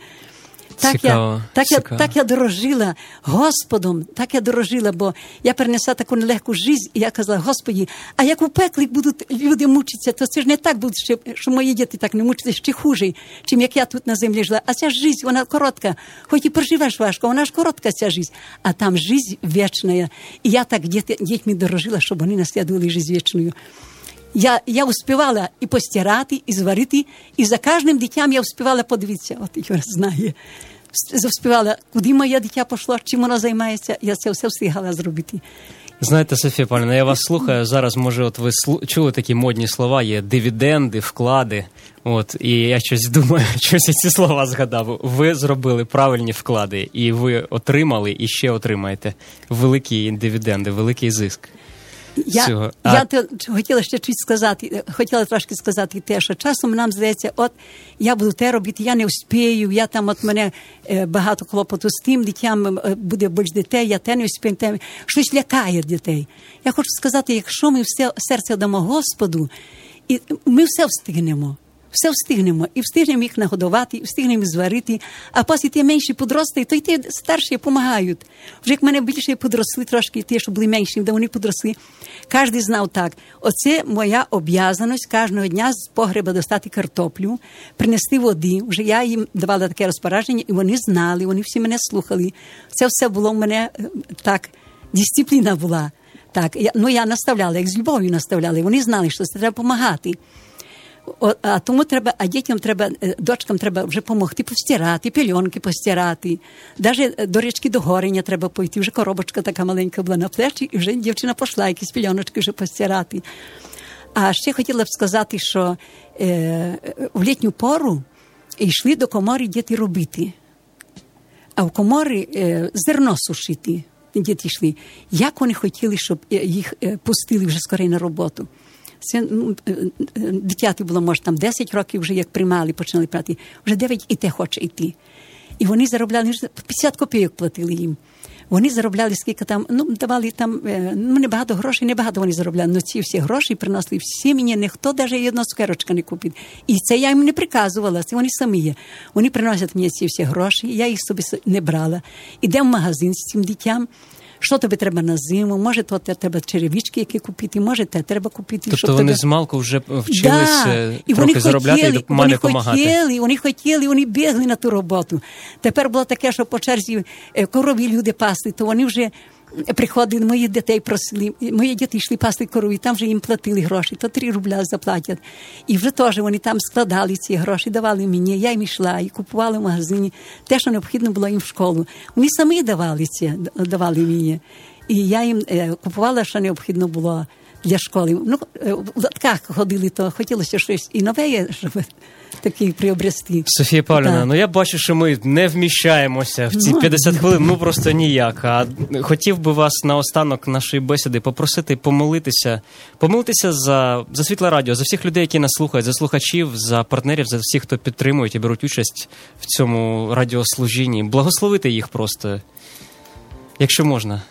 Так я дорожила Господом, так я дорожила, бо я перенесла таку нелегку життя, і я казала: Господи, а як у пеклі будуть люди мучитися, то це ж не так буде, що мої діти так не мучаться, ще хуже, чим як я тут на землі жила. А ця життя, вона коротка, хоч і проживеш важко, вона ж коротка ця життя, а там життя вічна. І я так дітьми дорожила, щоб вони наслідували життя вічною. Я успівала і постирати, і зварити, і за кожним дитям я успівала подивитися. От Юра знає. Успівала, куди моє дитя пішло, чим воно займається, я це все встигала зробити. Знаєте, Софія Павлівна, я вас слухаю, зараз, може, от ви чули такі модні слова, є дивіденди, вклади, от, і я щось думаю, щось ці слова згадав. Ви зробили правильні вклади, і ви отримали, і ще отримаєте великі дивіденди, великий зиск. Я хотіла ще щось сказати, хотіла трошки сказати те, що часом нам здається, от я буду те робити, я не успію, я там, от мене багато клопоту з тим, дитям буде більш дітей, я те не успію, щось лякає дітей. Я хочу сказати, якщо ми все серце дамо Господу, і ми все встигнемо. Все встигнемо. І встигнемо їх нагодувати, і встигнемо зварити. А після ті менші підросли, то й ті старші допомагають. Вже як мене більше підросли трошки, ті, що були менші, де вони підросли. Кожен знав так. Оце моя обов'язаність кожного дня з погреба достати картоплю, принести води. Вже я їм давала таке розпорядження, і вони знали, вони всі мене слухали. Це все було в мене так, дисципліна була. Так, я наставляла, як з любов'ю наставляла. І вони знали, що це треба допомагати. А тому треба, а дітям треба, дочкам треба вже допомогти постирати, пельонки постирати. Навіть до річки до Гореня треба пойти. Вже коробочка така маленька була на плечі, і вже дівчина пішла якісь пельоночки вже постирати. А ще хотіла б сказати, що в літню пору йшли до комори діти робити. А в коморі зерно сушити діти йшли. Як вони хотіли, щоб їх пустили вже скоріше на роботу. Це, дитяти було, може, там 10 років вже, як приймали, починали прати. Вже 9 і те хоче йти. І вони заробляли, 50 копійок платили їм. Вони заробляли скільки там, давали там, небагато грошей, небагато вони заробляли. Но ці всі гроші приносили всі мені, ніхто навіть одного цукерочка не купить. І це я їм не приказувала, це вони самі є. Вони приносять мені ці всі гроші, я їх собі не брала. Ідемо в магазин з цим дитям. Що тобі треба на зиму, може, то треба черевички, які купити, може, те треба купити. Тобто вони змалку вже вчилися трохи заробляти і мамі допомагати. Вони хотіли, вони бігли на ту роботу. Тепер було таке, що по черзі корові люди пасли, то вони вже приходили, моїх дітей просили, мої діти йшли пасти корові, там вже їм платили гроші, то 3 рубля заплатять. І вже теж вони там складали ці гроші, давали мені, я їм йшла і купувала в магазині те, що необхідно було їм в школу. Вони самі давали мені. І я їм купувала, що необхідно було для школи. В латках ходили, то хотілося щось і нове, щоб такі приобрести. Софія Павлівна, я бачу, що ми не вміщаємося в ці 50 хвилин, просто ніяк. А хотів би вас наостанок нашої бесіди попросити помолитися за Світле Радіо, за всіх людей, які нас слухають, за слухачів, за партнерів, за всіх, хто підтримують і беруть участь в цьому радіослужінні. Благословити їх просто, якщо можна.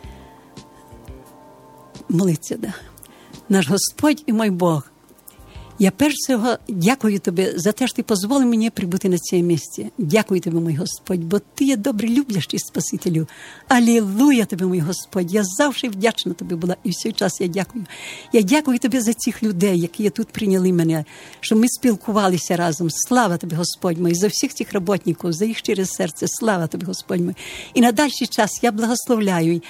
Молиться, да. Наш Господь і мой Бог, Я перш всього дякую Тобі за те, що Ти дозволив мені прибути на це місце. Дякую Тобі, мій Господь, бо Ти є добрий, люблячий Спасителю. Алілуя Тобі, мій Господь. Я завжди вдячна Тобі була, і в цей час я дякую. Я дякую Тобі за цих людей, які тут прийняли мене, що ми спілкувалися разом. Слава Тобі, Господь мій, за всіх цих роботників, за їх щире серце. Слава Тобі, Господь мій. І на дальший час я благословляю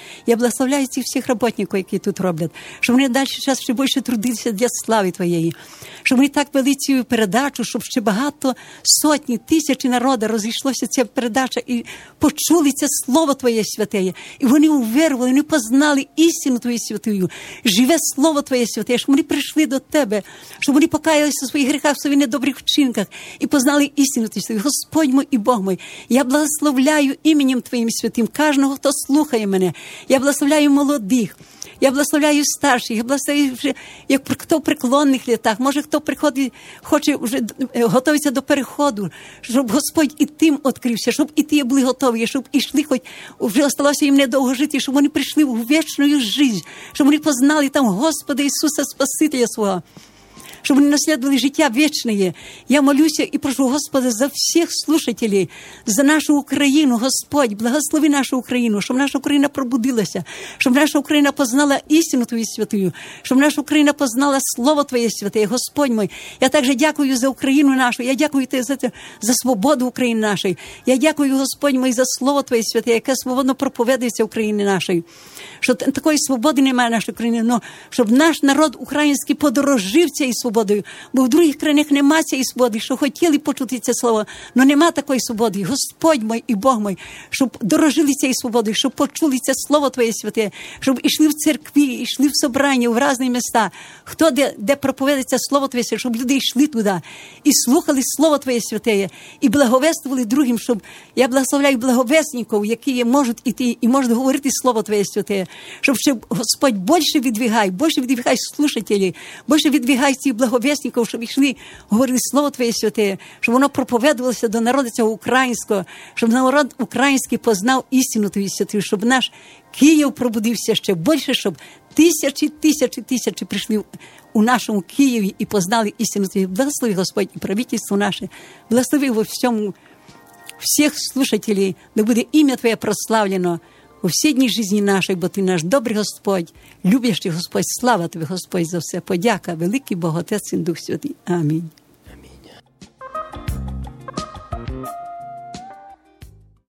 цих всіх роботників, які тут роблять, щоб вони на дальший час ще більше трудилися для слави Твоєї. Щоб вони так вели цю передачу, щоб ще багато, сотні, тисячі народу розійшлося ця передача і почули це Слово Твоє святе. І вони увірували, вони познали істину Твою святую, живе Слово Твоє святе, щоб вони прийшли до Тебе, щоб вони покаялися у своїх гріхах, в своїх недобрих вчинках і познали істину Твою святую. Господь мій і Бог мій, я благословляю іменем Твоїм святим кожного, хто слухає мене. Я благословляю молодих. Я благословляю старших, я благословляю вже, як хто в преклонних літах, може хто приходить, хоче вже готується до переходу, щоб Господь і тим відкрився, щоб і ті були готові, щоб ішли, хоч вже залишилося їм недовго жити, щоб вони прийшли в вічну життя, щоб вони познали там Господа Ісуса Спасителя свого, щоб вони наслідували життя вічне. Я молюся і прошу Господа за всіх слушателей, за нашу Україну. Господь, благослови нашу Україну, щоб наша Україна пробудилася, щоб наша Україна познала істину Твою святую, щоб наша Україна познала Слово Твоє святе. Господь мій, я також дякую за Україну нашу, я дякую Тобі за свободу України нашої. Я дякую, Господь мій, за Слово Твоє святе, яке свободно проповідується в Україні нашій. Що такої свободи немає в нашій країні, але щоб наш народ український подорожив цією свободою, бо в других країнах немає цієї свободи, що хотіли почути це слово, але немає такої свободи. Господь мій і Бог мій, щоб дорожили цією свободою, щоб почули це Слово Твоє святе, щоб ішли в церкві, ішли в собрання, в різні міста, хто де проповідається Слово Твоє святе, щоб люди йшли туди і слухали Слово Твоє святе, і благовествували другим, щоб я благословляю благовесників, які можуть іти і можуть говорити Слово Твоє святе, щоб ще Господь більше відвігай слушателей, більше відвігай цих благовісників, щоб йшли, говорили Слово Твоє святе, щоб воно проповідувалося до народу цього українського, щоб народ український познав істину Твою святу, щоб наш Київ пробудився ще більше, щоб тисячі прийшли у нашому Києві і познали істину Твою. Благослови, Господь, і правительство наше, благослови во всьому всіх слушателей, да буде ім'я Твоє прославлено у всі дні житті нашої, бо Ти наш добрий Господь, любящий Господь, слава Тобі, Господь, за все. Подяка, великий Бог, Отець і Дух Святий. Амінь.